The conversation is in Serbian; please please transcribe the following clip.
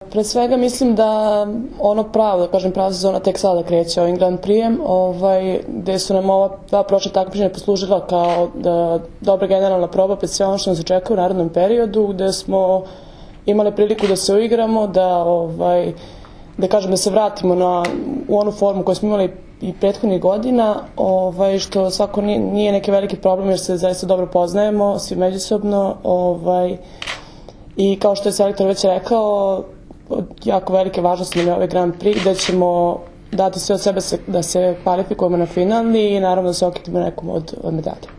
Pre svega mislim da ono pravo, da kažem prava sezona tek sada kreće ovim Grand Prijem, gde su nam ova dva prošla takmičenja poslužila kao dobra generalna proba pred sve ono što nas očekuje u narednom periodu, gde smo imali priliku da se uigramo, da se vratimo u onu formu koju smo imali i prethodnih godina, što svako nije neki veliki problem jer se zaista dobro poznajemo svi međusobno, i kao što je selektor već rekao, jako velike važnosti nam je ovaj Grand Prix, gde ćemo dati sve od sebe da se kvalifikujemo na finalni i naravno da se okitimo nekom od medalja.